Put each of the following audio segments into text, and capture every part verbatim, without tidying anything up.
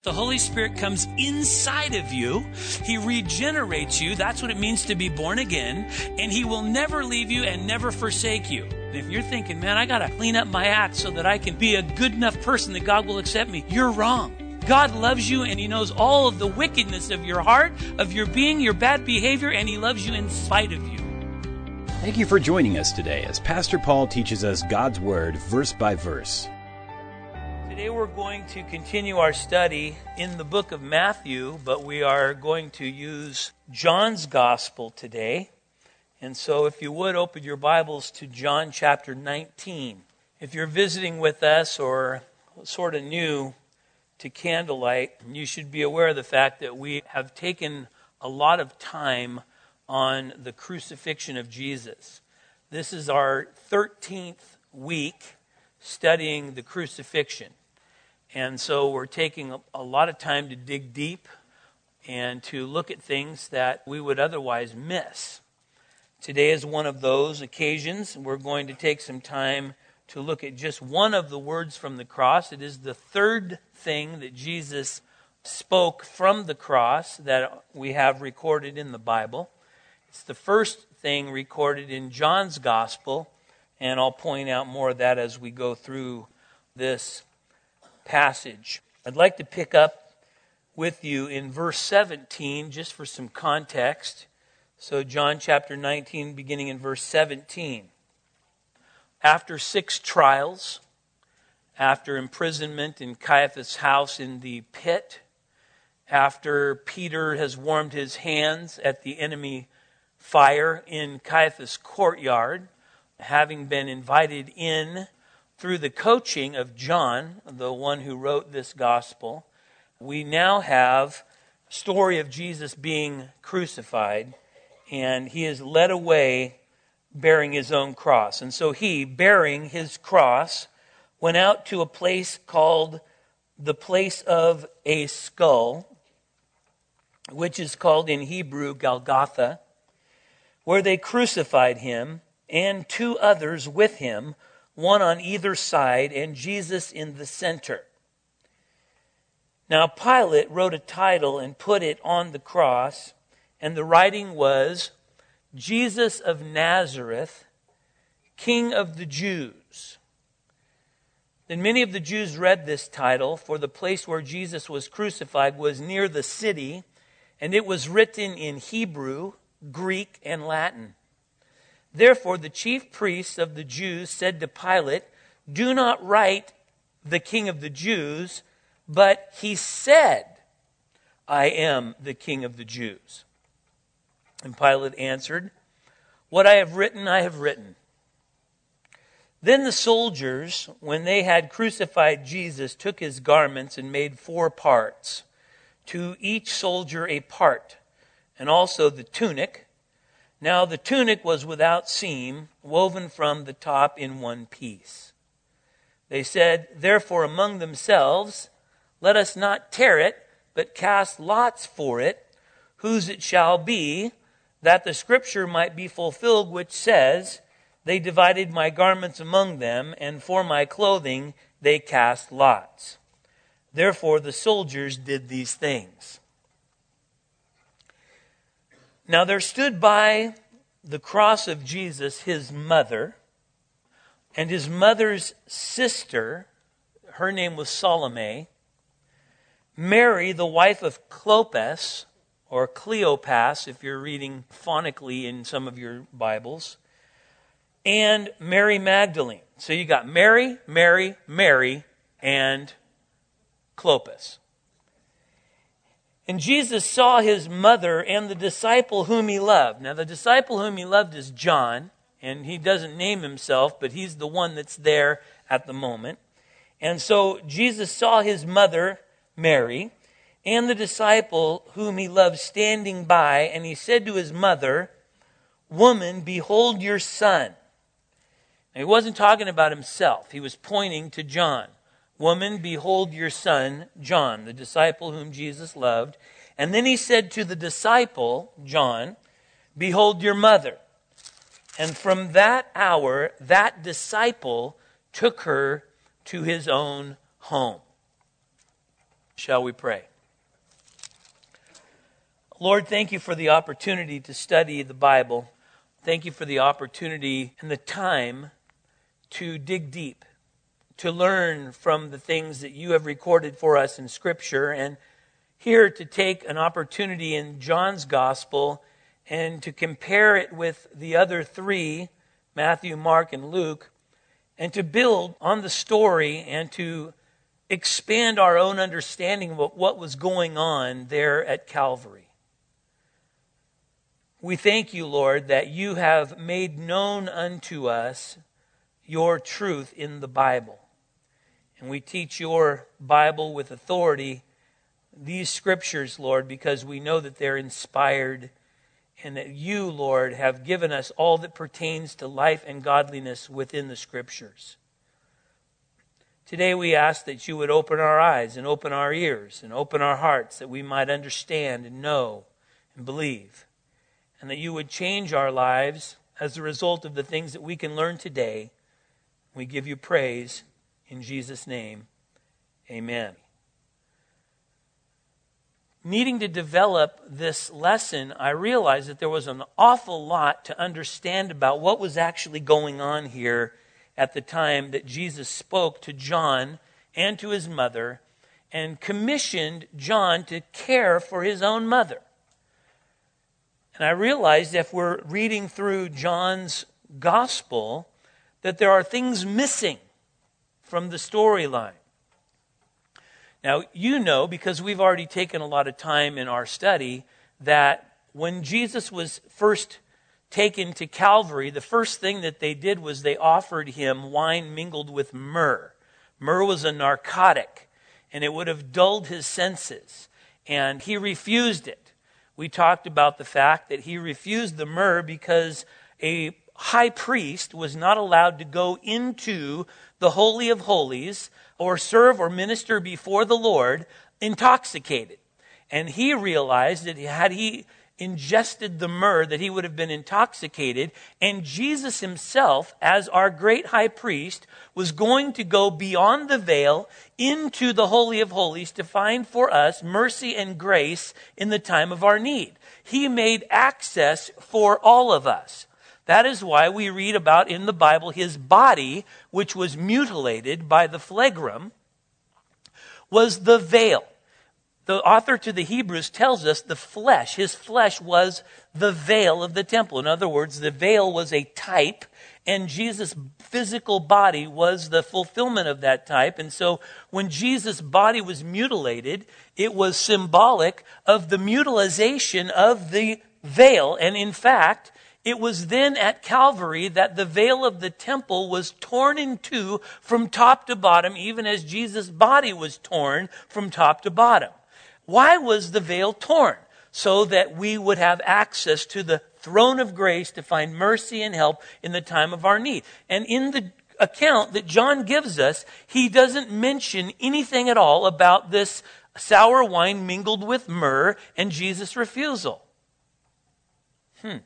The Holy Spirit comes inside of you. He regenerates you. That's what it means to be born again. And He will never leave you and never forsake you. If you're thinking, man, I got to clean up my act so that I can be a good enough person that God will accept me, you're wrong. God loves you and He knows all of the wickedness of your heart, of your being, your bad behavior, and He loves you in spite of you. Thank you for joining us today as Pastor Paul teaches us God's Word verse by verse. Today we're going to continue our study in the book of Matthew, but we are going to use John's Gospel today. And so if you would, open your Bibles to John chapter nineteen. If you're visiting with us or sort of new to Candlelight, you should be aware of the fact that we have taken a lot of time on the crucifixion of Jesus. This is our thirteenth week studying the crucifixion. And so we're taking a lot of time to dig deep and to look at things that we would otherwise miss. Today is one of those occasions. We're going to take some time to look at just one of the words from the cross. It is the third thing that Jesus spoke from the cross that we have recorded in the Bible. It's the first thing recorded in John's Gospel, and I'll point out more of that as we go through this passage. I'd like to pick up with you in verse seventeen, just for some context. So John chapter nineteen, beginning in verse seventeen. After six trials, after imprisonment in Caiaphas' house in the pit, after Peter has warmed his hands at the enemy fire in Caiaphas' courtyard, having been invited in through the coaching of John, the one who wrote this gospel, we now have a story of Jesus being crucified, and He is led away bearing His own cross. And so He, bearing His cross, went out to a place called the place of a skull, which is called in Hebrew Golgotha, where they crucified Him and two others with Him, one on either side, and Jesus in the center. Now Pilate wrote a title and put it on the cross, and the writing was, Jesus of Nazareth, King of the Jews. Then many of the Jews read this title, for the place where Jesus was crucified was near the city, and it was written in Hebrew, Greek, and Latin. Therefore, the chief priests of the Jews said to Pilate, do not write the King of the Jews, but he said, I am the King of the Jews. And Pilate answered, what I have written, I have written. Then the soldiers, when they had crucified Jesus, took His garments and made four parts, to each soldier a part, and also the tunic. Now the tunic was without seam, woven from the top in one piece. They said, therefore among themselves, let us not tear it, but cast lots for it, whose it shall be, that the scripture might be fulfilled, which says, they divided my garments among them, and for my clothing they cast lots. Therefore the soldiers did these things. Now there stood by the cross of Jesus His mother, and His mother's sister, her name was Salome, Mary, the wife of Clopas, or Cleopas, if you're reading phonically in some of your Bibles, and Mary Magdalene. So you got Mary, Mary, Mary, and Clopas. And Jesus saw His mother and the disciple whom He loved. Now the disciple whom He loved is John, and he doesn't name himself, but he's the one that's there at the moment. And so Jesus saw His mother, Mary, and the disciple whom He loved standing by, and He said to His mother, woman, behold your son. Now, He wasn't talking about Himself. He was pointing to John. Woman, behold your son, John, the disciple whom Jesus loved. And then He said to the disciple, John, behold your mother. And from that hour, that disciple took her to his own home. Shall we pray? Lord, thank you for the opportunity to study the Bible. Thank you for the opportunity and the time to dig deep, to learn from the things that you have recorded for us in Scripture, and here to take an opportunity in John's Gospel and to compare it with the other three, Matthew, Mark, and Luke, and to build on the story and to expand our own understanding of what was going on there at Calvary. We thank you, Lord, that you have made known unto us your truth in the Bible. And we teach your Bible with authority, these scriptures, Lord, because we know that they're inspired and that you, Lord, have given us all that pertains to life and godliness within the scriptures. Today we ask that you would open our eyes and open our ears and open our hearts that we might understand and know and believe. And that you would change our lives as a result of the things that we can learn today. We give you praise in Jesus' name. Amen. Needing to develop this lesson, I realized that there was an awful lot to understand about what was actually going on here at the time that Jesus spoke to John and to his mother and commissioned John to care for his own mother. And I realized if we're reading through John's gospel that there are things missing from the storyline. Now, you know, because we've already taken a lot of time in our study, that when Jesus was first taken to Calvary, the first thing that they did was they offered him wine mingled with myrrh. Myrrh was a narcotic, and it would have dulled his senses, and he refused it. We talked about the fact that he refused the myrrh because a high priest was not allowed to go into the Holy of Holies or serve or minister before the Lord intoxicated. And he realized that had he ingested the myrrh, that he would have been intoxicated. And Jesus himself, as our great high priest, was going to go beyond the veil into the Holy of Holies to find for us mercy and grace in the time of our need. He made access for all of us. That is why we read about in the Bible his body, which was mutilated by the flagrum, was the veil. The author to the Hebrews tells us the flesh, his flesh was the veil of the temple. In other words, the veil was a type, and Jesus' physical body was the fulfillment of that type. And so when Jesus' body was mutilated, it was symbolic of the mutilization of the veil. And in fact, it was then at Calvary that the veil of the temple was torn in two from top to bottom, even as Jesus' body was torn from top to bottom. Why was the veil torn? So that we would have access to the throne of grace to find mercy and help in the time of our need. And in the account that John gives us, he doesn't mention anything at all about this sour wine mingled with myrrh and Jesus' refusal. Hmm.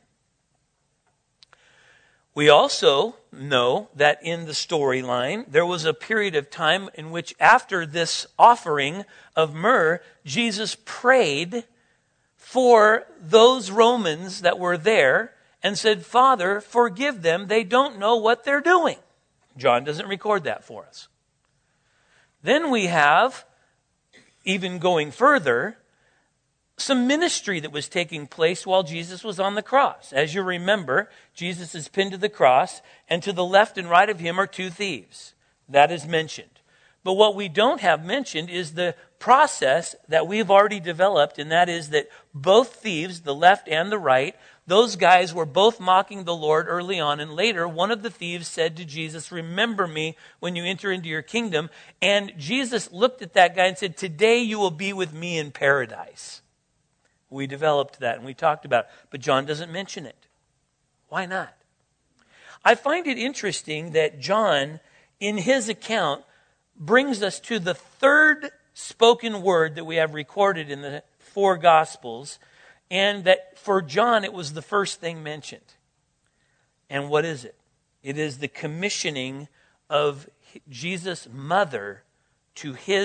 We also know that in the storyline, there was a period of time in which after this offering of myrrh, Jesus prayed for those Romans that were there and said, "Father, forgive them. They don't know what they're doing." John doesn't record that for us. Then we have, even going further, some ministry that was taking place while Jesus was on the cross. As you remember, Jesus is pinned to the cross, and to the left and right of him are two thieves. That is mentioned. But what we don't have mentioned is the process that we've already developed, and that is that both thieves, the left and the right, those guys were both mocking the Lord early on, and later one of the thieves said to Jesus, "Remember me when you enter into your kingdom." And Jesus looked at that guy and said, "Today you will be with me in paradise." We developed that and we talked about it, but John doesn't mention it. Why not? I find it interesting that John, in his account, brings us to the third spoken word that we have recorded in the four Gospels, and that for John it was the first thing mentioned. And what is it? It is the commissioning of Jesus' mother to his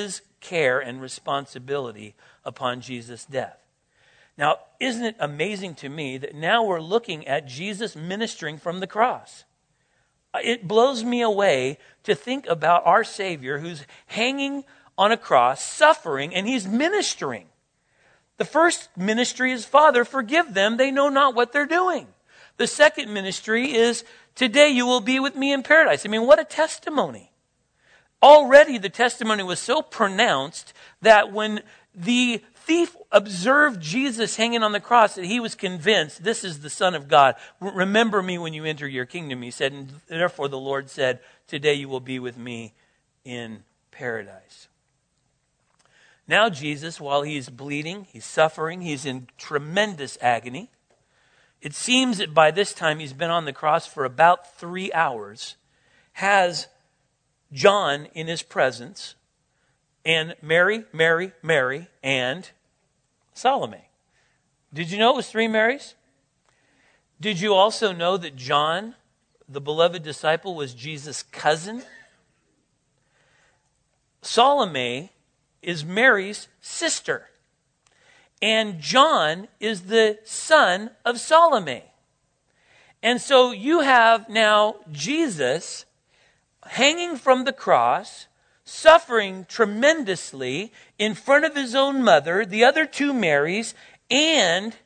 care and responsibility upon Jesus' death. Now, isn't it amazing to me that now we're looking at Jesus ministering from the cross? It blows me away to think about our Savior who's hanging on a cross, suffering, and he's ministering. The first ministry is, Father, forgive them. They know not what they're doing. The second ministry is, today you will be with me in paradise. I mean, what a testimony. Already the testimony was so pronounced that when the thief observed Jesus hanging on the cross, that he was convinced, this is the Son of God. Remember me when you enter your kingdom, he said. And therefore the Lord said, today you will be with me in paradise. Now Jesus, while he's bleeding, he's suffering, he's in tremendous agony. It seems that by this time he's been on the cross for about three hours, has John in his presence, and Mary, Mary, Mary, and Salome. Did you know it was three Marys? Did you also know that John, the beloved disciple, was Jesus' cousin? Salome is Mary's sister. And John is the son of Salome. And so you have now Jesus hanging from the cross, suffering tremendously in front of his own mother, the other two Marys, and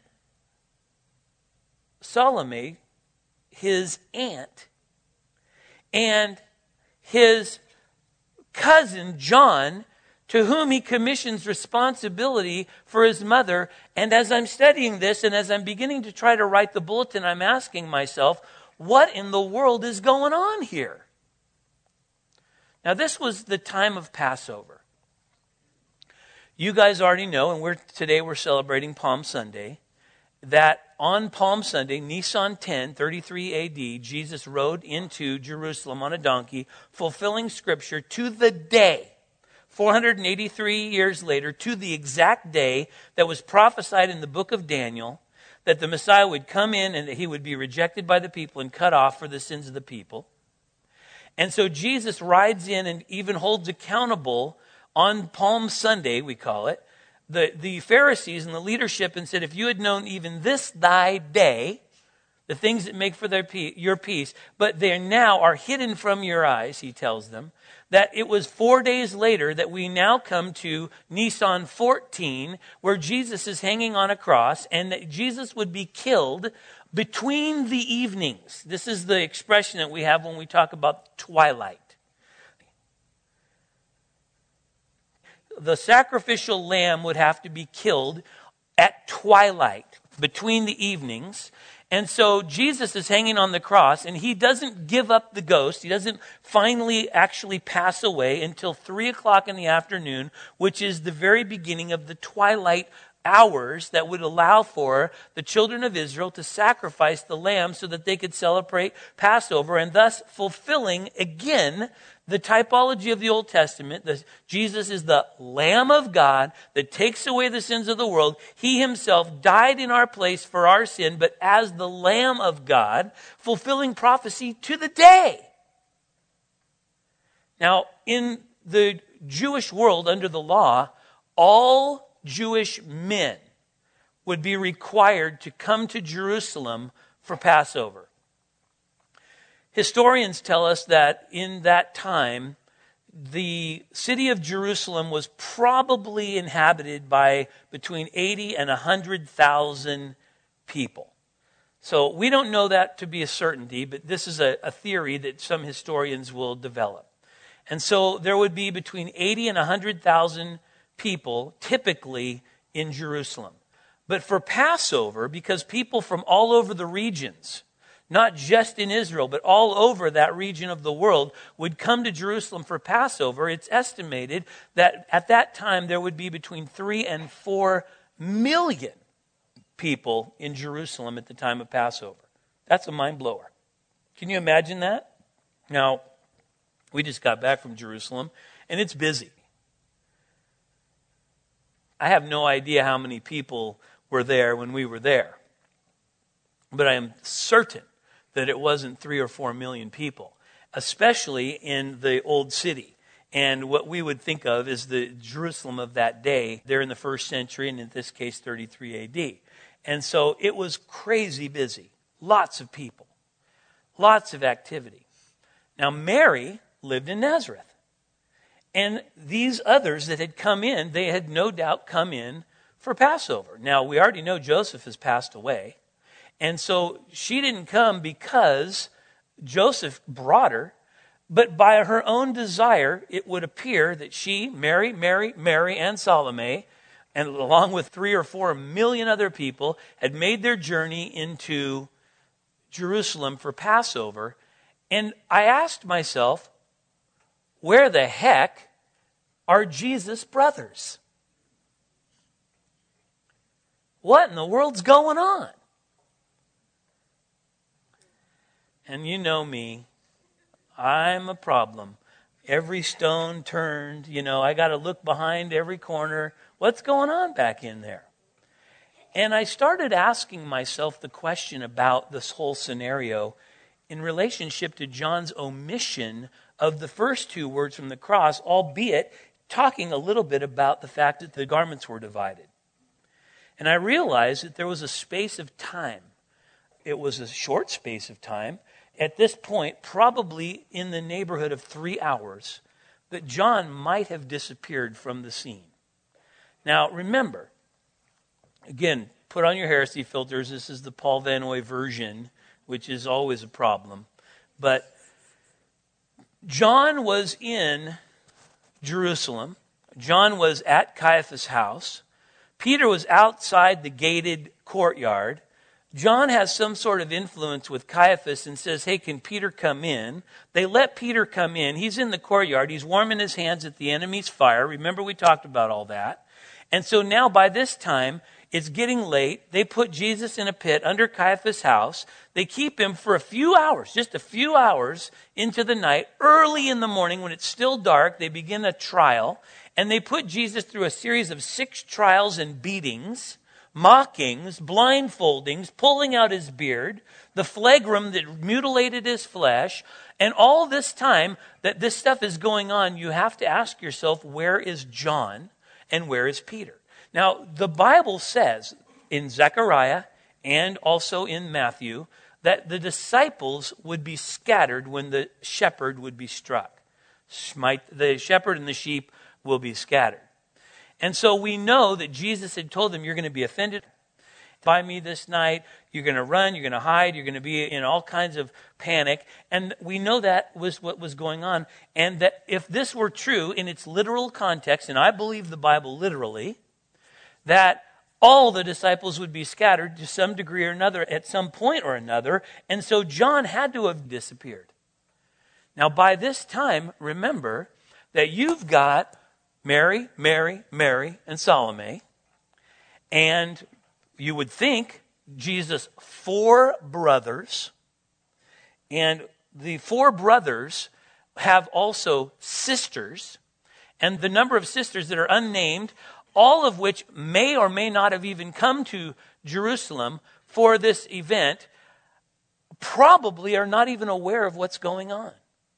Salome, his aunt, and his cousin John, to whom he commissions responsibility for his mother. And as I'm studying this, and as I'm beginning to try to write the bulletin, I'm asking myself, what in the world is going on here? Now, this was the time of Passover. You guys already know, and we're today we're celebrating Palm Sunday, that on Palm Sunday, Nisan ten, thirty-three A D, Jesus rode into Jerusalem on a donkey, fulfilling Scripture to the day, four hundred eighty-three years later, to the exact day that was prophesied in the book of Daniel, that the Messiah would come in and that he would be rejected by the people and cut off for the sins of the people. And so Jesus rides in and even holds accountable on Palm Sunday, we call it, the, the Pharisees and the leadership, and said, if you had known even this thy day, the things that make for their pe- your peace, but they now are hidden from your eyes, he tells them, that it was four days later that we now come to Nisan fourteen, where Jesus is hanging on a cross, and that Jesus would be killed between the evenings. This is the expression that we have when we talk about twilight. The sacrificial lamb would have to be killed at twilight, between the evenings. And so Jesus is hanging on the cross, and he doesn't give up the ghost. He doesn't finally actually pass away until three o'clock in the afternoon, which is the very beginning of the twilight hours that would allow for the children of Israel to sacrifice the lamb so that they could celebrate Passover, and thus fulfilling again the typology of the Old Testament. The, Jesus is the Lamb of God that takes away the sins of the world. He himself died in our place for our sin, but as the Lamb of God, fulfilling prophecy to the day. Now, in the Jewish world under the law, all Jewish men would be required to come to Jerusalem for Passover. Historians tell us that in that time, the city of Jerusalem was probably inhabited by between eighty and one hundred thousand people. So we don't know that to be a certainty, but this is a, a theory that some historians will develop. And so there would be between eighty and one hundred thousand people typically in Jerusalem. But for Passover, because people from all over the regions, not just in Israel, but all over that region of the world, would come to Jerusalem for Passover, it's estimated that at that time there would be between three and four million people in Jerusalem at the time of Passover. That's a mind blower. Can you imagine that? Now, we just got back from Jerusalem, and it's busy. I have no idea how many people were there when we were there. But I am certain that it wasn't three or four million people, especially in the old city. and what we would think of as the Jerusalem of that day, there in the first century, and in this case, thirty-three A D. And so it was crazy busy. Lots of people. Lots of activity. Now, Mary lived in Nazareth. And these others that had come in, they had no doubt come in for Passover. Now, we already know Joseph has passed away. And so she didn't come because Joseph brought her. But by her own desire, it would appear that she, Mary, Mary, Mary, and Salome, and along with three or four million other people, had made their journey into Jerusalem for Passover. And I asked myself, where the heck are Jesus' brothers? What in the world's going on? And you know me. I'm a problem. Every stone turned, you know, I got to look behind every corner. What's going on back in there? And I started asking myself the question about this whole scenario in relationship to John's omission of the first two words from the cross, albeit talking a little bit about the fact that the garments were divided. And I realized that there was a space of time. It was a short space of time. At this point, probably in the neighborhood of three hours, that John might have disappeared from the scene. Now, remember, again, put on your heresy filters. This is the Paul Van Oy version, which is always a problem. But John was in Jerusalem. John was at Caiaphas' house. Peter was outside the gated courtyard. John has some sort of influence with Caiaphas and says, hey, can Peter come in? They let Peter come in. He's in the courtyard. He's warming his hands at the enemy's fire. Remember, we talked about all that. And so now by this time, it's getting late. They put Jesus in a pit under Caiaphas' house. They keep him for a few hours, just a few hours into the night. Early in the morning, when it's still dark, they begin a trial. And they put Jesus through a series of six trials and beatings, mockings, blindfoldings, pulling out his beard, the flagrum that mutilated his flesh. And all this time that this stuff is going on, you have to ask yourself, where is John and where is Peter? Now, the Bible says in Zechariah and also in Matthew that the disciples would be scattered when the shepherd would be struck. Smite the shepherd and the sheep will be scattered. And so we know that Jesus had told them, you're going to be offended by me this night. You're going to run. You're going to hide. You're going to be in all kinds of panic. And we know that was what was going on. And that if this were true in its literal context, and I believe the Bible literally, that all the disciples would be scattered to some degree or another at some point or another. And so John had to have disappeared. Now, by this time, remember that you've got Mary, Mary, Mary, and Salome. And you would think Jesus' four brothers. And the four brothers have also sisters. And the number of sisters that are unnamed, all of which may or may not have even come to Jerusalem for this event, probably are not even aware of what's going on.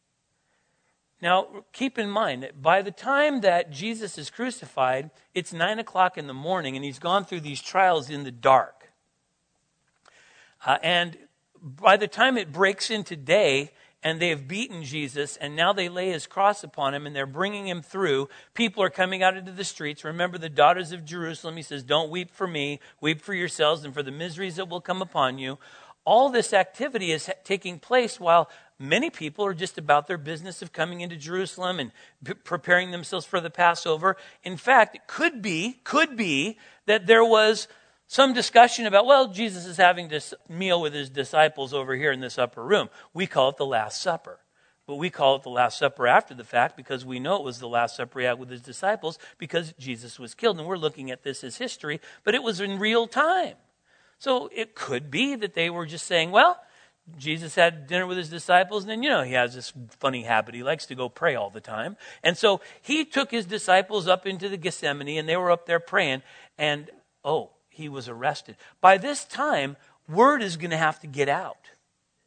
Now, keep in mind that by the time that Jesus is crucified, it's nine o'clock in the morning, and he's gone through these trials in the dark. Uh, and by the time it breaks into day, and they have beaten Jesus, and now they lay his cross upon him, and they're bringing him through, people are coming out into the streets. Remember the daughters of Jerusalem. He says, don't weep for me, weep for yourselves and for the miseries that will come upon you. All this activity is taking place while many people are just about their business of coming into Jerusalem and p- preparing themselves for the Passover. In fact, it could be, could be that there was some discussion about, well, Jesus is having this meal with his disciples over here in this upper room. We call it the Last Supper. But we call it the Last Supper after the fact because we know it was the Last Supper he had with his disciples because Jesus was killed. And we're looking at this as history, but it was in real time. So it could be that they were just saying, well, Jesus had dinner with his disciples, and then, you know, he has this funny habit. He likes to go pray all the time. And so he took his disciples up into the Gethsemane, and they were up there praying, and, oh, he was arrested. By this time, word is going to have to get out.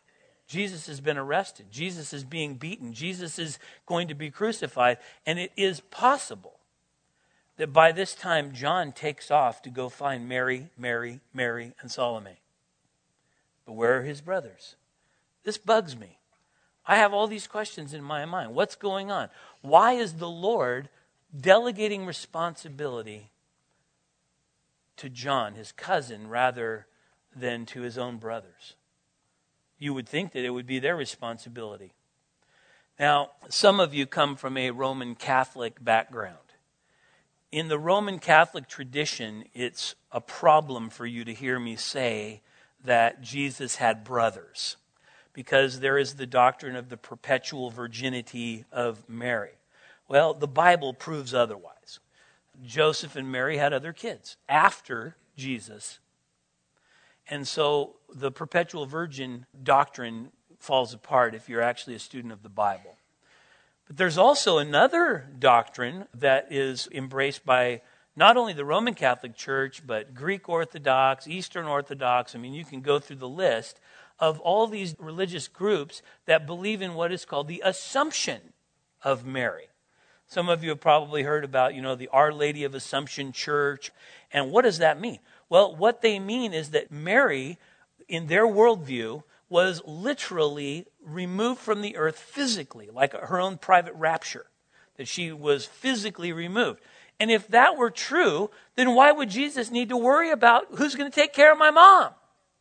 Jesus has been arrested. Jesus is being beaten. Jesus is going to be crucified. And it is possible that by this time, John takes off to go find Mary, Mary, Mary, and Salome. But where are his brothers? This bugs me. I have all these questions in my mind. What's going on? Why is the Lord delegating responsibility to John, his cousin, rather than to his own brothers? You would think that it would be their responsibility. Now, some of you come from a Roman Catholic background. In the Roman Catholic tradition, it's a problem for you to hear me say that Jesus had brothers, because there is the doctrine of the perpetual virginity of Mary. Well, the Bible proves otherwise. Joseph and Mary had other kids after Jesus. And so the perpetual virgin doctrine falls apart if you're actually a student of the Bible. But there's also another doctrine that is embraced by not only the Roman Catholic Church, but Greek Orthodox, Eastern Orthodox. I mean, you can go through the list of all these religious groups that believe in what is called the Assumption of Mary. Some of you have probably heard about, you know, the Our Lady of Assumption Church. And what does that mean? Well, what they mean is that Mary, in their worldview, was literally removed from the earth physically, like her own private rapture, that she was physically removed. And if that were true, then why would Jesus need to worry about who's going to take care of my mom?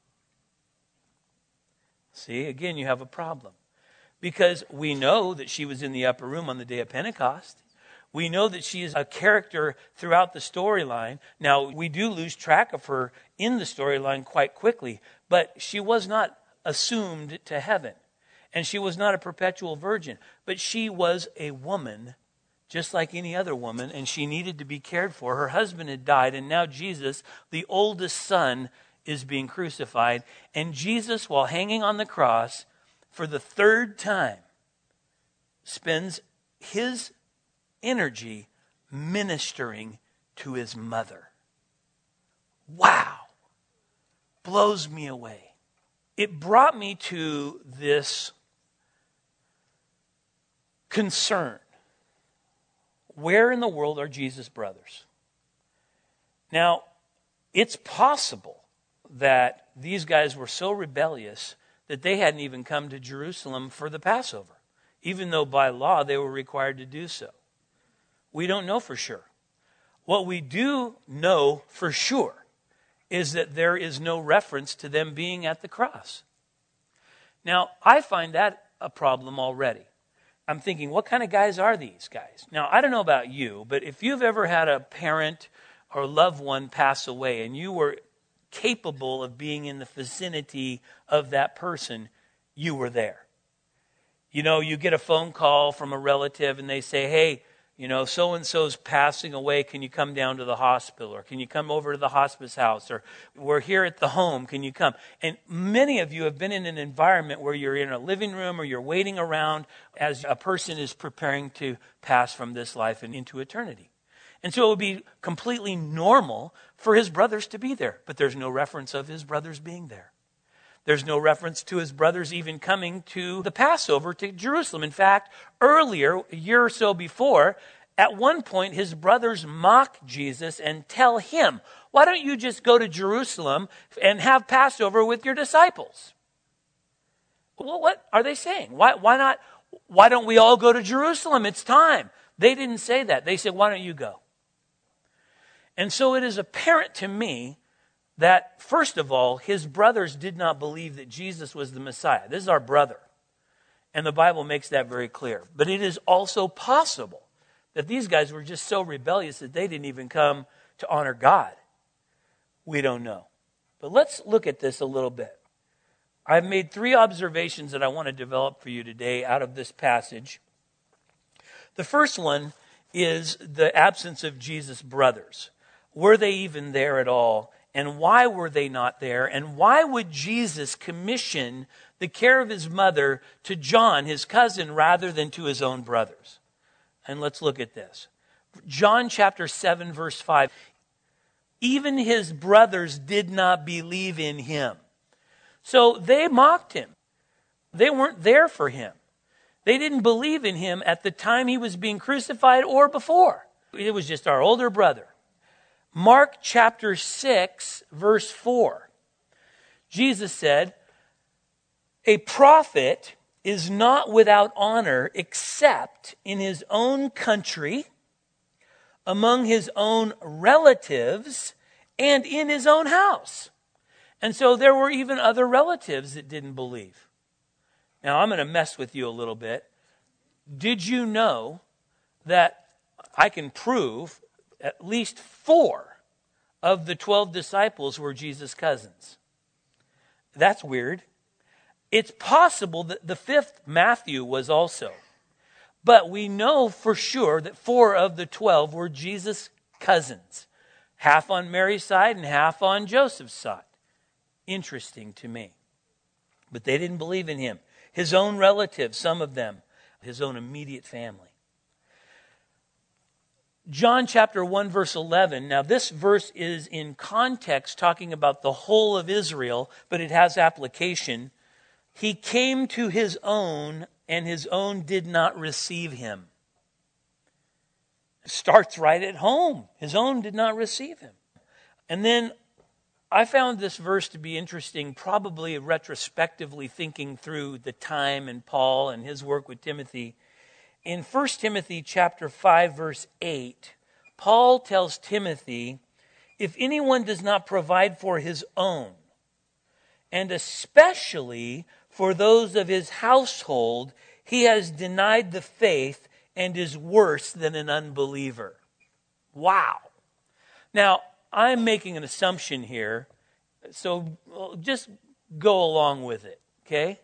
See, again, you have a problem. Because we know that she was in the upper room on the day of Pentecost. We know that she is a character throughout the storyline. Now, we do lose track of her in the storyline quite quickly, but she was not assumed to heaven. And she was not a perpetual virgin, but she was a woman just like any other woman, and she needed to be cared for. Her husband had died, and now Jesus, the oldest son, is being crucified. And Jesus, while hanging on the cross, for the third time, spends his energy ministering to his mother. Wow! Blows me away. It brought me to this concern. Where in the world are Jesus' brothers? Now, it's possible that these guys were so rebellious that they hadn't even come to Jerusalem for the Passover, even though by law they were required to do so. We don't know for sure. What we do know for sure is that there is no reference to them being at the cross. Now, I find that a problem already. I'm thinking, what kind of guys are these guys? Now, I don't know about you, but if you've ever had a parent or loved one pass away and you were capable of being in the vicinity of that person, you were there. You know, you get a phone call from a relative and they say, hey, you know, so-and-so's passing away. Can you come down to the hospital? Or can you come over to the hospice house? Or we're here at the home. Can you come? And many of you have been in an environment where you're in a living room or you're waiting around as a person is preparing to pass from this life and into eternity. And so it would be completely normal for his brothers to be there. But there's no reference of his brothers being there. There's no reference to his brothers even coming to the Passover to Jerusalem. In fact, earlier, a year or so before, at one point, his brothers mock Jesus and tell him, why don't you just go to Jerusalem and have Passover with your disciples? Well, what are they saying? Why, why not? Why don't we all go to Jerusalem? It's time. They didn't say that. They said, why don't you go? And so it is apparent to me that, first of all, his brothers did not believe that Jesus was the Messiah. This is our brother. And the Bible makes that very clear. But it is also possible that these guys were just so rebellious that they didn't even come to honor God. We don't know. But let's look at this a little bit. I've made three observations that I want to develop for you today out of this passage. The first one is the absence of Jesus' brothers. Were they even there at all? And why were they not there? And why would Jesus commission the care of his mother to John, his cousin, rather than to his own brothers? And let's look at this. John chapter seven, verse five. Even his brothers did not believe in him. So they mocked him. They weren't there for him. They didn't believe in him at the time he was being crucified or before. It was just our older brother. Mark chapter six, verse four. Jesus said, "A prophet is not without honor except in his own country, among his own relatives, and in his own house." And so there were even other relatives that didn't believe. Now I'm going to mess with you a little bit. Did you know that I can prove at least four of the twelve disciples were Jesus' cousins? That's weird. It's possible that the fifth, Matthew, was also. But we know for sure that four of the twelve were Jesus' cousins. Half on Mary's side and half on Joseph's side. Interesting to me. But they didn't believe in him. His own relatives, some of them, his own immediate family. John chapter one, verse eleven. Now this verse is in context talking about the whole of Israel, but it has application. He came to his own, and his own did not receive him. It starts right at home. His own did not receive him. And then I found this verse to be interesting, probably retrospectively thinking through the time and Paul and his work with Timothy. In First Timothy chapter five, verse eight, Paul tells Timothy, if anyone does not provide for his own, and especially for those of his household, he has denied the faith and is worse than an unbeliever. Wow. Now, I'm making an assumption here, so just go along with it, okay?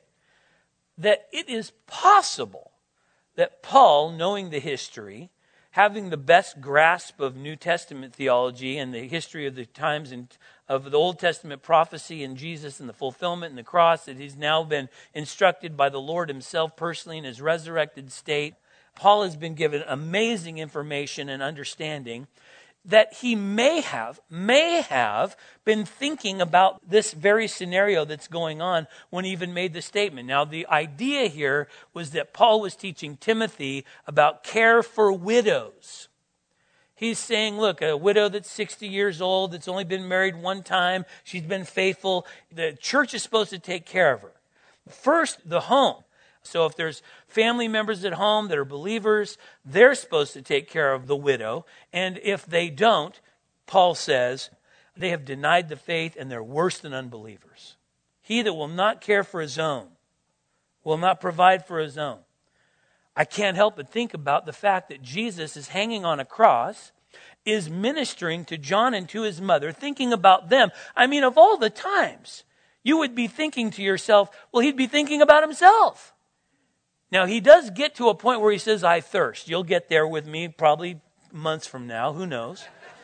That it is possible that Paul, knowing the history, having the best grasp of New Testament theology and the history of the times and of the Old Testament prophecy and Jesus and the fulfillment and the cross, that he's now been instructed by the Lord himself personally in his resurrected state. Paul has been given amazing information and understanding that he may have, may have been thinking about this very scenario that's going on when he even made the statement. Now, the idea here was that Paul was teaching Timothy about care for widows. He's saying, look, a widow that's sixty years old, that's only been married one time, she's been faithful, the church is supposed to take care of her. First, the home. So if there's family members at home that are believers, they're supposed to take care of the widow. And if they don't, Paul says, they have denied the faith and they're worse than unbelievers. He that will not care for his own, will not provide for his own. I can't help but think about the fact that Jesus is hanging on a cross, is ministering to John and to his mother, thinking about them. I mean, of all the times, you would be thinking to yourself, well, he'd be thinking about himself. Now, he does get to a point where he says, I thirst. You'll get there with me probably months from now. Who knows?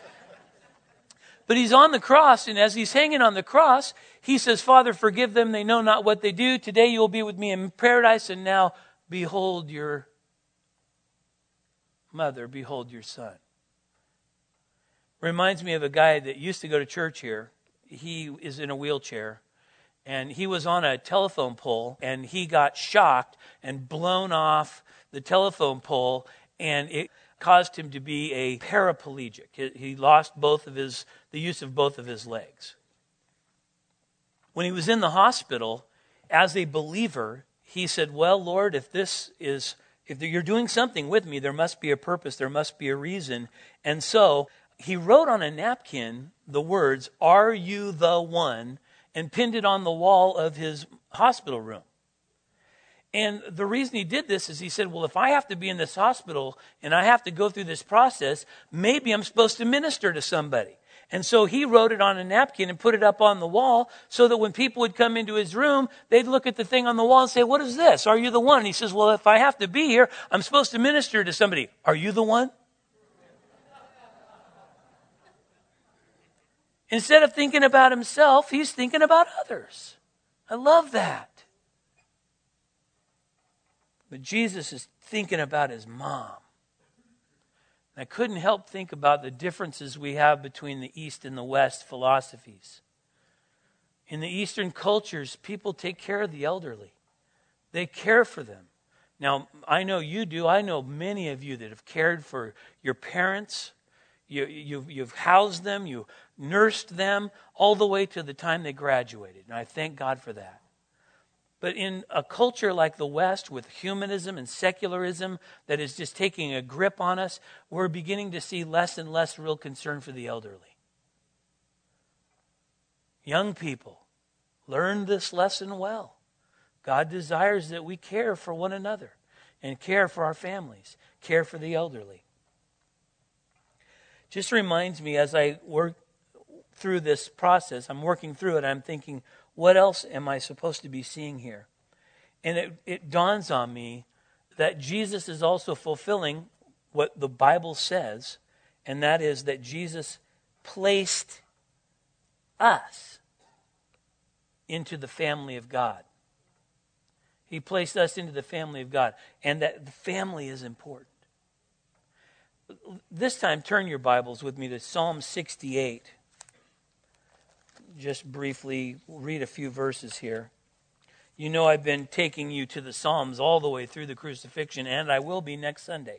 But he's on the cross, and as he's hanging on the cross, he says, Father, forgive them. They know not what they do. Today you will be with me in paradise, and now behold your mother, behold your son. Reminds me of a guy that used to go to church here. He is in a wheelchair. And he was on a telephone pole, and he got shocked and blown off the telephone pole, and it caused him to be a paraplegic. He lost both of his, the use of both of his legs. When he was in the hospital, as a believer, he said, well, Lord, if this is, if you're doing something with me, there must be a purpose, there must be a reason. And so he wrote on a napkin the words, are you the one? And pinned it on the wall of his hospital room. And the reason he did this is he said, well, if I have to be in this hospital and I have to go through this process, maybe I'm supposed to minister to somebody. And so he wrote it on a napkin and put it up on the wall so that when people would come into his room, they'd look at the thing on the wall and say, what is this? Are you the one? And he says, well, if I have to be here, I'm supposed to minister to somebody. Are you the one? Instead of thinking about himself, he's thinking about others. I love that. But Jesus is thinking about his mom. And I couldn't help think about the differences we have between the East and the West philosophies. In the Eastern cultures, people take care of the elderly. They care for them. Now, I know you do. I know many of you that have cared for your parents. You, you've, you've housed them. You nursed them all the way to the time they graduated. And I thank God for that. But in a culture like the West with humanism and secularism that is just taking a grip on us, we're beginning to see less and less real concern for the elderly. Young people, learn this lesson well. God desires that we care for one another and care for our families, care for the elderly. Just reminds me as I work through this process, I'm working through it, I'm thinking, what else am I supposed to be seeing here? And it, it dawns on me that Jesus is also fulfilling what the Bible says, and that is that Jesus placed us into the family of God. He placed us into the family of God, and that the family is important. This time, turn your Bibles with me to Psalm sixty-eight. Just briefly read a few verses here. You know I've been taking you to the Psalms all the way through the crucifixion, and I will be next Sunday.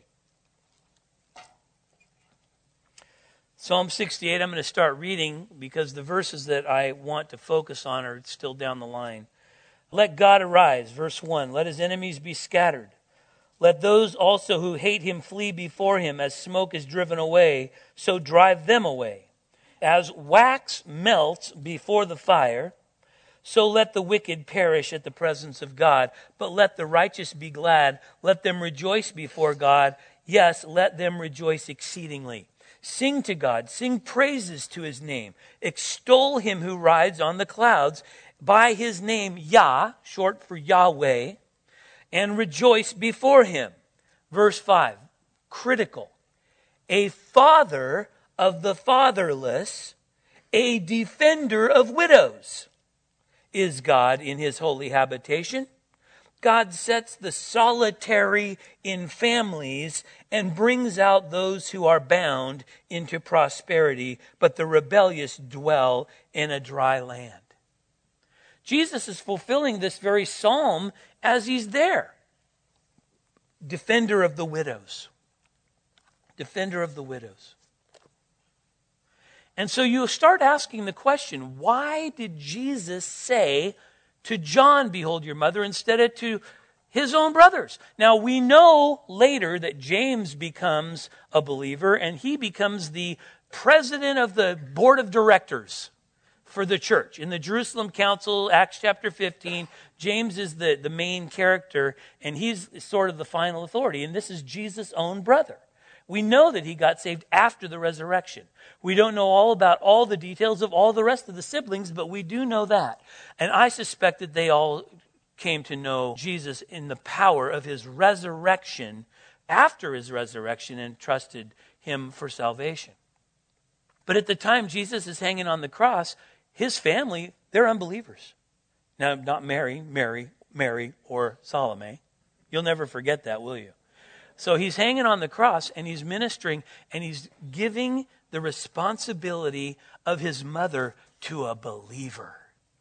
Psalm sixty-eight, I'm going to start reading because the verses that I want to focus on are still down the line. Let God arise, verse one. Let his enemies be scattered. Let those also who hate him flee before him. As smoke is driven away, so drive them away. As wax melts before the fire, so let the wicked perish at the presence of God. But let the righteous be glad. Let them rejoice before God. Yes, let them rejoice exceedingly. Sing to God. Sing praises to his name. Extol him who rides on the clouds. By his name, Yah, short for Yahweh, and rejoice before him. Verse five, critical. A father of the fatherless, a defender of widows, is God in his holy habitation. God sets the solitary in families and brings out those who are bound into prosperity, but the rebellious dwell in a dry land. Jesus is fulfilling this very psalm as he's there. Defender of the widows. Defender of the widows. And so you start asking the question, why did Jesus say to John, behold your mother, instead of to his own brothers? Now we know later that James becomes a believer and he becomes the president of the board of directors for the church. In the Jerusalem Council, Acts chapter fifteen, James is the, the main character and he's sort of the final authority. And this is Jesus' own brother. We know that he got saved after the resurrection. We don't know all about all the details of all the rest of the siblings, but we do know that. And I suspect that they all came to know Jesus in the power of his resurrection after his resurrection and trusted him for salvation. But at the time Jesus is hanging on the cross, his family, they're unbelievers. Now, not Mary, Mary, Mary, or Salome. You'll never forget that, will you? So he's hanging on the cross and he's ministering and he's giving the responsibility of his mother to a believer.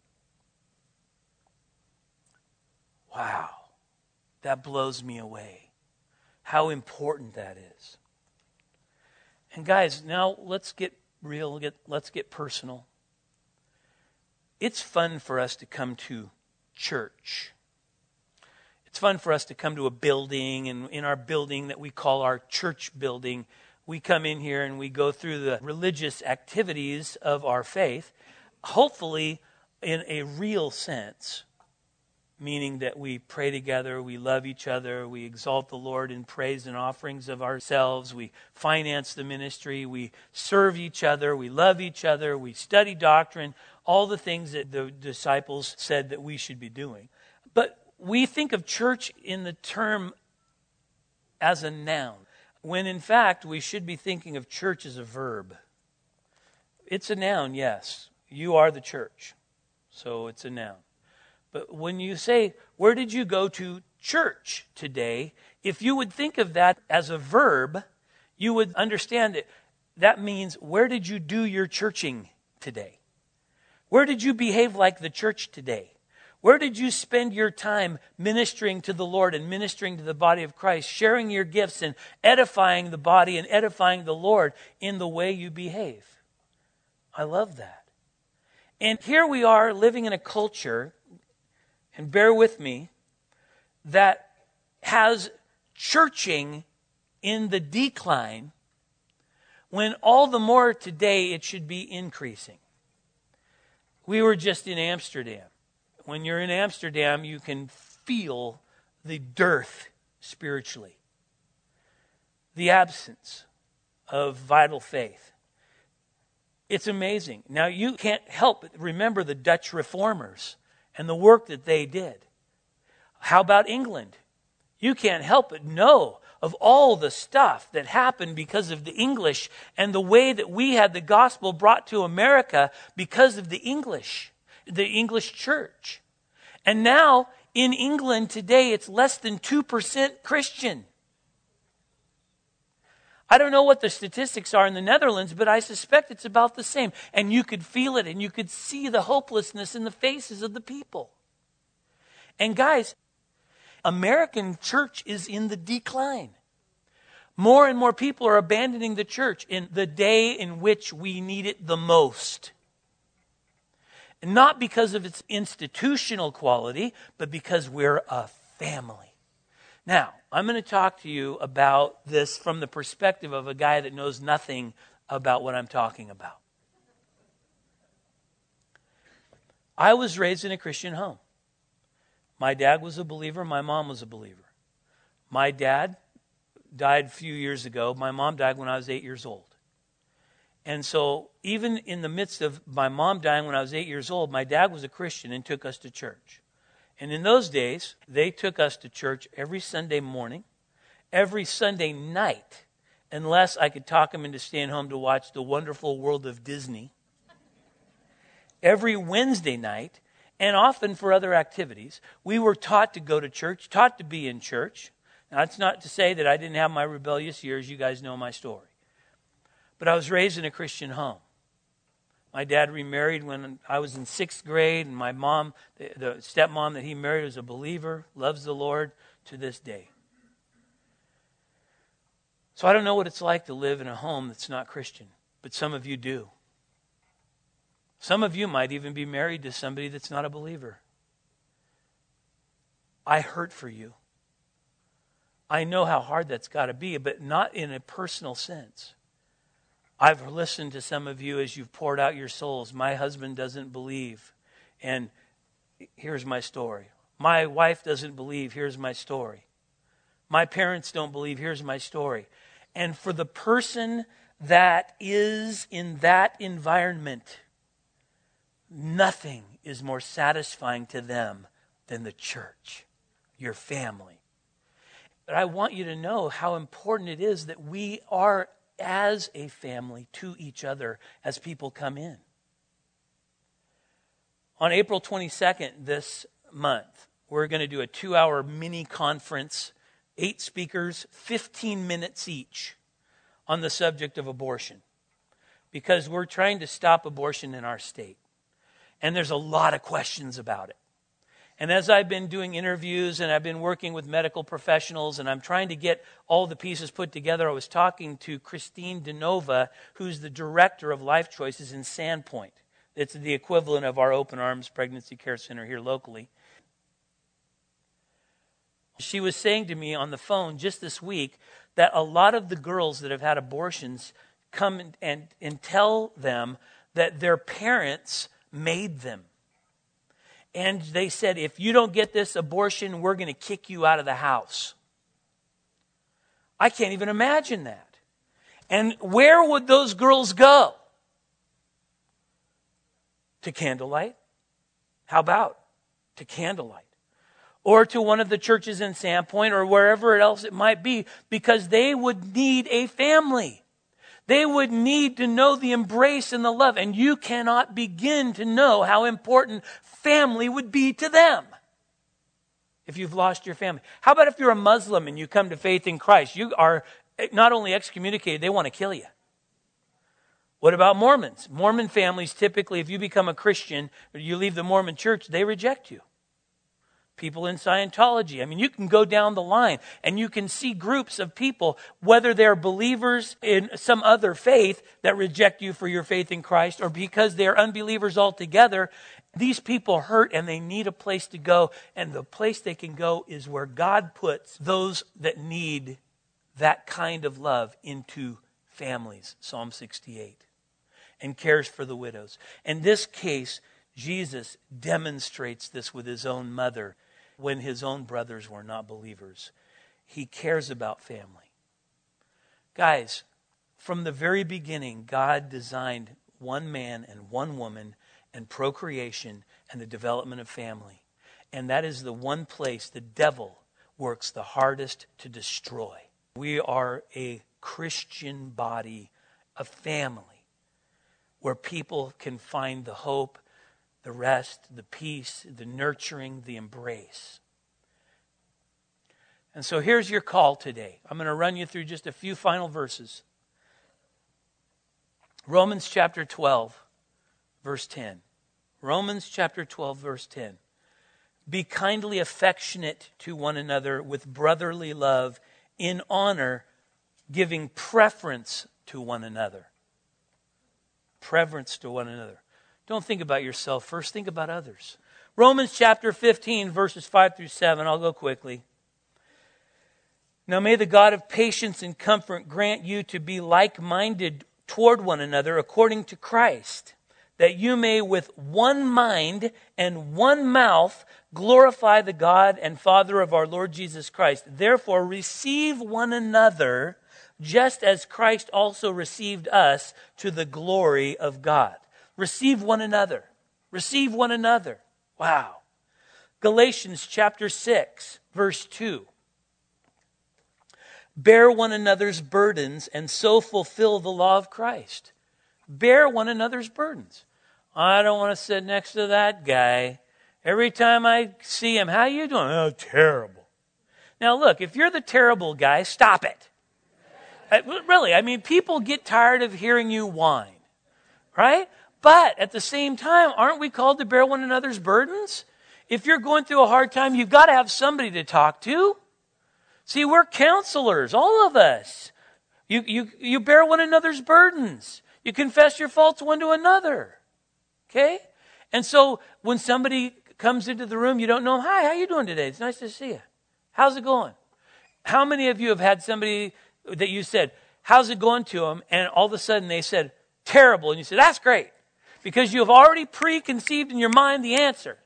Wow, that blows me away. How important that is. And guys, now let's get real, get, let's get personal. It's fun for us to come to church. It's fun for us to come to a building, and in our building that we call our church building, we come in here and we go through the religious activities of our faith, hopefully in a real sense, meaning that we pray together, we love each other, we exalt the Lord in praise and offerings of ourselves, we finance the ministry, we serve each other, we love each other, we study doctrine, all the things that the disciples said that we should be doing. But we think of church in the term as a noun, when in fact we should be thinking of church as a verb. It's a noun, yes. You are the church, so it's a noun. But when you say, where did you go to church today? If you would think of that as a verb, you would understand that that means, where did you do your churching today? Where did you behave like the church today? Where did you spend your time ministering to the Lord and ministering to the body of Christ, sharing your gifts and edifying the body and edifying the Lord in the way you behave? I love that. And here we are living in a culture, and bear with me, that has churching in the decline, when all the more today it should be increasing. We were just in Amsterdam. When you're in Amsterdam, you can feel the dearth spiritually, the absence of vital faith. It's amazing. Now, you can't help but remember the Dutch reformers and the work that they did. How about England? You can't help but know of all the stuff that happened because of the English and the way that we had the gospel brought to America because of the English, the English church. And now in England today, it's less than two percent Christian. I don't know what the statistics are in the Netherlands, but I suspect it's about the same. And you could feel it, and you could see the hopelessness in the faces of the people. And guys, American church is in the decline. More and more people are abandoning the church in the day in which we need it the most. Not because of its institutional quality, but because we're a family. Now, I'm going to talk to you about this from the perspective of a guy that knows nothing about what I'm talking about. I was raised in a Christian home. My dad was a believer. My mom was a believer. My dad died a few years ago. My mom died when I was eight years old. And so even in the midst of my mom dying when I was eight years old, my dad was a Christian and took us to church. And in those days, they took us to church every Sunday morning, every Sunday night, unless I could talk them into staying home to watch The Wonderful World of Disney, every Wednesday night, and often for other activities. We were taught to go to church, taught to be in church. Now, that's not to say that I didn't have my rebellious years. You guys know my story. But I was raised in a Christian home. My dad remarried when I was in sixth grade, and my mom, the, the stepmom that he married, was a believer, loves the Lord to this day. So I don't know what it's like to live in a home that's not Christian, but some of you do. Some of you might even be married to somebody that's not a believer. I hurt for you. I know how hard that's got to be, but not in a personal sense. I've listened to some of you as you've poured out your souls. My husband doesn't believe, and here's my story. My wife doesn't believe, here's my story. My parents don't believe, here's my story. And for the person that is in that environment, nothing is more satisfying to them than the church, your family. But I want you to know how important it is that we are as a family to each other as people come in. On April twenty-second this month, we're going to do a two-hour mini conference, eight speakers, fifteen minutes each, on the subject of abortion, because we're trying to stop abortion in our state. And there's a lot of questions about it. And as I've been doing interviews and I've been working with medical professionals and I'm trying to get all the pieces put together, I was talking to Christine DeNova, who's the director of Life Choices in Sandpoint. It's the equivalent of our Open Arms Pregnancy Care Center here locally. She was saying to me on the phone just this week that a lot of the girls that have had abortions come and, and, and tell them that their parents made them. And they said, if you don't get this abortion, we're going to kick you out of the house. I can't even imagine that. And where would those girls go? To Candlelight? How about to Candlelight? Or to one of the churches in Sandpoint or wherever else it might be, because they would need a family. They would need to know the embrace and the love. And you cannot begin to know how important family would be to them if you've lost your family. How about if you're a Muslim and you come to faith in Christ? You are not only excommunicated, they want to kill you. What about Mormons? Mormon families typically, if you become a Christian or you leave the Mormon church, they reject you. people in Scientology. I mean, you can go down the line and you can see groups of people, whether they're believers in some other faith that reject you for your faith in Christ, or because they're unbelievers altogether. These people hurt and they need a place to go. And the place they can go is where God puts those that need that kind of love into families, Psalm sixty-eight, and cares for the widows. In this case, Jesus demonstrates this with his own mother when his own brothers were not believers. He cares about family. Guys, from the very beginning, God designed one man and one woman and procreation and the development of family. And that is the one place the devil works the hardest to destroy. We are a Christian body, a family, where people can find the hope, the rest, the peace, the nurturing, the embrace. And so here's your call today. I'm going to run you through just a few final verses. Romans chapter twelve, verse ten. Romans chapter twelve, verse ten. Be kindly affectionate to one another with brotherly love, in honor, giving preference to one another. Preference to one another. Don't think about yourself first, think about others. Romans chapter fifteen, verses five through seven. I'll go quickly. Now may the God of patience and comfort grant you to be like-minded toward one another according to Christ, that you may with one mind and one mouth glorify the God and Father of our Lord Jesus Christ. Therefore receive one another, just as Christ also received us, to the glory of God. Receive one another. Receive one another. Wow. Galatians chapter six, verse two. Bear one another's burdens and so fulfill the law of Christ. Bear one another's burdens. I don't want to sit next to that guy. Every time I see him, how you doing? Oh, terrible. Now look, if you're the terrible guy, stop it. Really, I mean, people get tired of hearing you whine, right? But at the same time, aren't we called to bear one another's burdens? If you're going through a hard time, you've got to have somebody to talk to. See, we're counselors, all of us. You, you, you bear one another's burdens. You confess your faults one to another. Okay? And so when somebody comes into the room, you don't know them. Hi, how you doing today? It's nice to see you. How's it going? How many of you have had somebody that you said, how's it going to them? And all of a sudden they said, terrible. And you said, that's great. Because you have already preconceived in your mind the answer.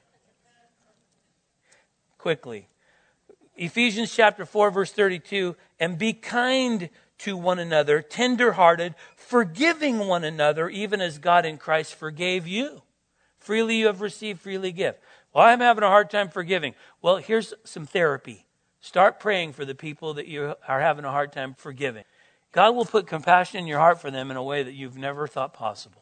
Quickly. Ephesians chapter four, verse thirty-two. And be kind to one another, tender-hearted, forgiving one another, even as God in Christ forgave you. Freely you have received, freely give. Well, I'm having a hard time forgiving. Well, here's some therapy. Start praying for the people that you are having a hard time forgiving. God will put compassion in your heart for them in a way that you've never thought possible.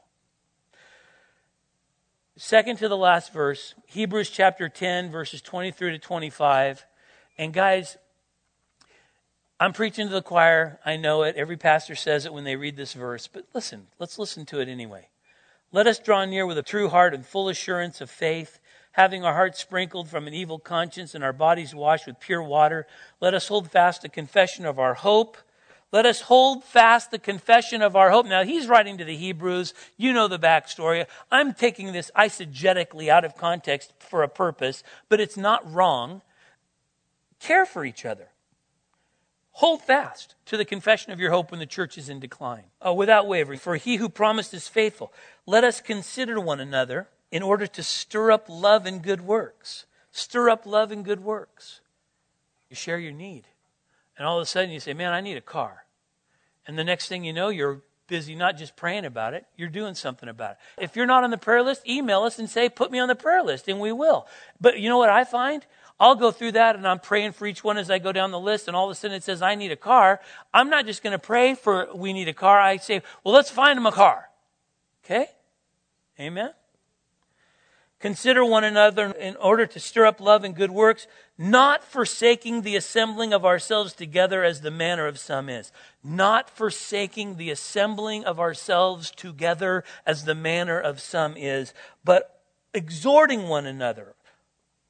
Second to the last verse, Hebrews chapter ten, verses twenty-three to twenty-five. And guys, I'm preaching to the choir. I know it. Every pastor says it when they read this verse. But listen, let's listen to it anyway. Let us draw near with a true heart and full assurance of faith, having our hearts sprinkled from an evil conscience and our bodies washed with pure water. Let us hold fast the confession of our hope. Let us hold fast the confession of our hope. Now, he's writing to the Hebrews. You know the backstory. I'm taking this eisegetically out of context for a purpose, but it's not wrong. Care for each other. Hold fast to the confession of your hope when the church is in decline. Oh, without wavering, for he who promised is faithful. Let us consider one another in order to stir up love and good works. Stir up love and good works. You share your need. And all of a sudden you say, man, I need a car. And the next thing you know, you're busy not just praying about it, you're doing something about it. If you're not on the prayer list, email us and say, put me on the prayer list, and we will. But you know what I find? I'll go through that and I'm praying for each one as I go down the list, and all of a sudden it says, I need a car. I'm not just going to pray for we need a car. I say, well, let's find them a car. Okay? Amen? Consider one another in order to stir up love and good works, not forsaking the assembling of ourselves together as the manner of some is. Not forsaking the assembling of ourselves together as the manner of some is, but exhorting one another.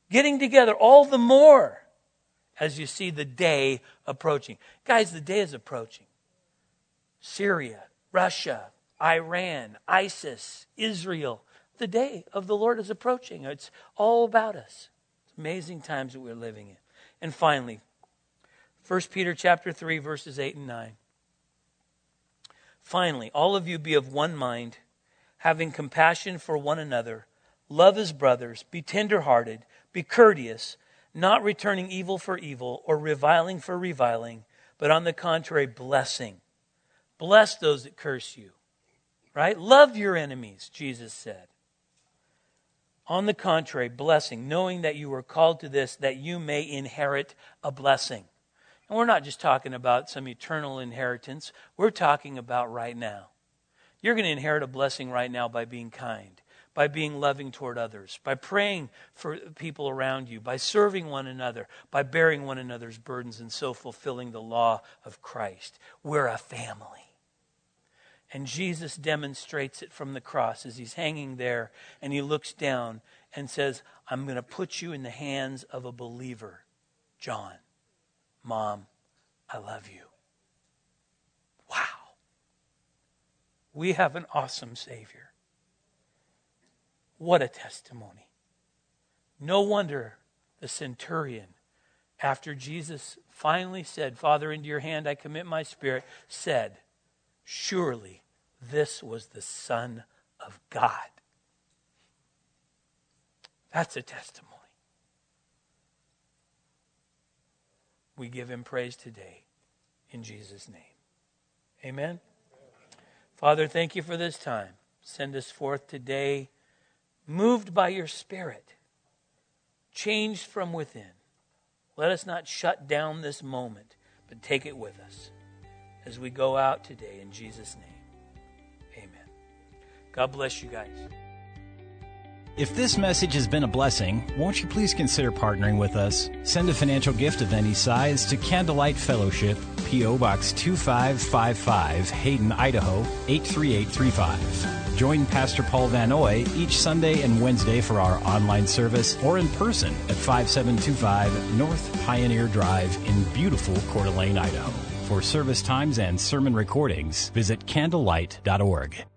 getting together all the more as you see the day approaching. Guys, the day is approaching. Syria, Russia, Iran, ISIS, Israel. The day of the Lord is approaching. It's all about us. It's amazing times that we're living in. And finally, First Peter chapter three, verses eight and nine. Finally, all of you be of one mind, having compassion for one another, love as brothers, be tender-hearted, be courteous, not returning evil for evil or reviling for reviling, but on the contrary, blessing. Bless those that curse you. Right? Love your enemies, Jesus said. On the contrary, blessing, knowing that you were called to this, that you may inherit a blessing. And we're not just talking about some eternal inheritance. We're talking about right now. You're going to inherit a blessing right now by being kind, by being loving toward others, by praying for people around you, by serving one another, by bearing one another's burdens, and so fulfilling the law of Christ. We're a family. And Jesus demonstrates it from the cross as he's hanging there, and he looks down and says, I'm going to put you in the hands of a believer, John. Mom, I love you. Wow. We have an awesome Savior. What a testimony. No wonder the centurion, after Jesus finally said, Father, into your hand I commit my spirit, said, surely this was the Son of God. That's a testimony. We give him praise today in Jesus' name. Amen. Father, thank you for this time. Send us forth today, moved by your Spirit, changed from within. Let us not shut down this moment, but take it with us as we go out today in Jesus' name. Amen. God bless you guys. If this message has been a blessing, won't you please consider partnering with us? Send a financial gift of any size to Candlelight Fellowship, P O. Box two five five five, Hayden, Idaho, eight three eight three five. Join Pastor Paul Van Oy each Sunday and Wednesday for our online service or in person at five seven two five North Pioneer Drive in beautiful Coeur d'Alene, Idaho. For service times and sermon recordings, visit candlelight dot org.